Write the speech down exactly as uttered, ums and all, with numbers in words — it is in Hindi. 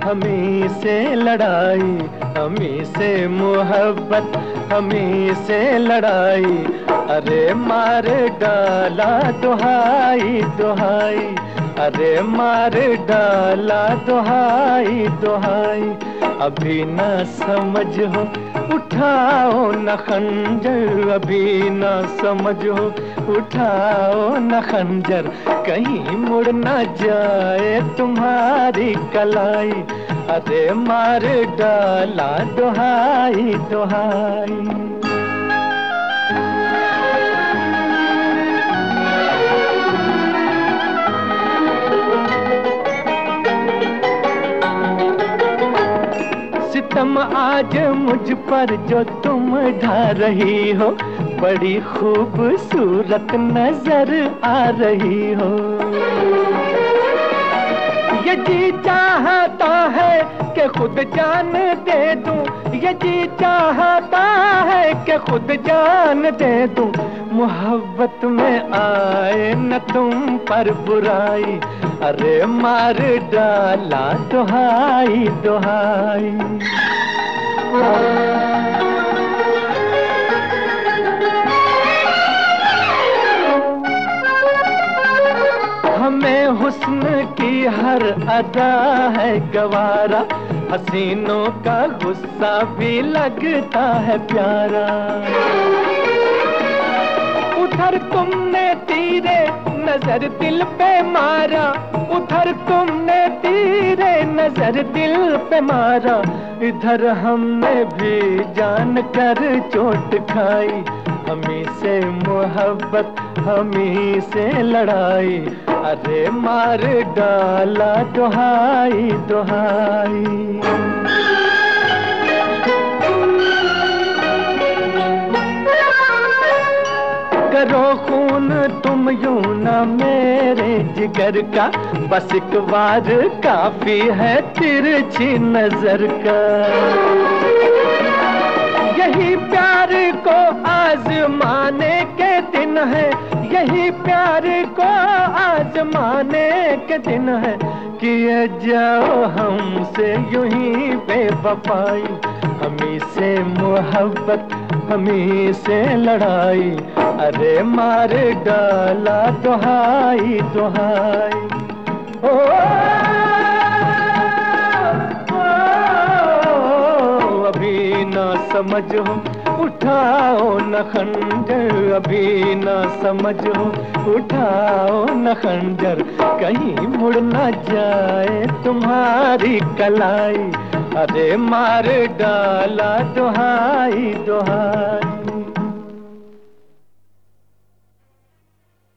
हमी से लड़ाई, हमी से मोहब्बत, हमी से लड़ाई। अरे मार डाला दुहाई दुहाई, अरे मार डाला दुहाई दुहाई। अभी न समझो उठाओ न खंजर, अभी न समझो उठाओ न खंजर। कहीं मुड़ न जाए तुम्हारी कलाई, अरे मार डाला दुहाई दुहाई। सितम आज मुझ पर जो तुम ढा रही हो, बड़ी खूबसूरत नजर आ रही हो। ये जी चाहता है कि खुद जान दे दूं, ये जी चाहता है कि खुद जान दे दूं। मोहब्बत में आए न तुम पर बुराई, अरे मार डाला दुहाई दुहाई। हमें हुस्न की हर अदा है गवारा, हसीनों का गुस्सा भी लगता है प्यारा। उधर तुमने तीरे नजर दिल पे मारा, उधर तुमने तीरे नजर दिल पे मारा। इधर हमने भी जान कर चोट खाई, हमी से मोहब्बत, हमी से लड़ाई। अरे मार डाला दुहाई दुहाई। करो खून तुम यूं ना मेरे जिगर का, बस एक बार काफी है तिरछी नजर का। यही प्यार को आजमाने के दिन है, यही प्यार को आजमाने के दिन है। किए जाओ हमसे यूं ही बेवफाई, हमी से मोहब्बत, हमी से लड़ाई। अरे मार डाला दुहाई दुहाई। ओ, ओ, ओ अभी ना समझो उठाओ न खंजर, अभी न समझो उठाओ न खंजर। कहीं मुड़ न जाए तुम्हारी कलाई, अरे मार डाला दुहाई दुहाई।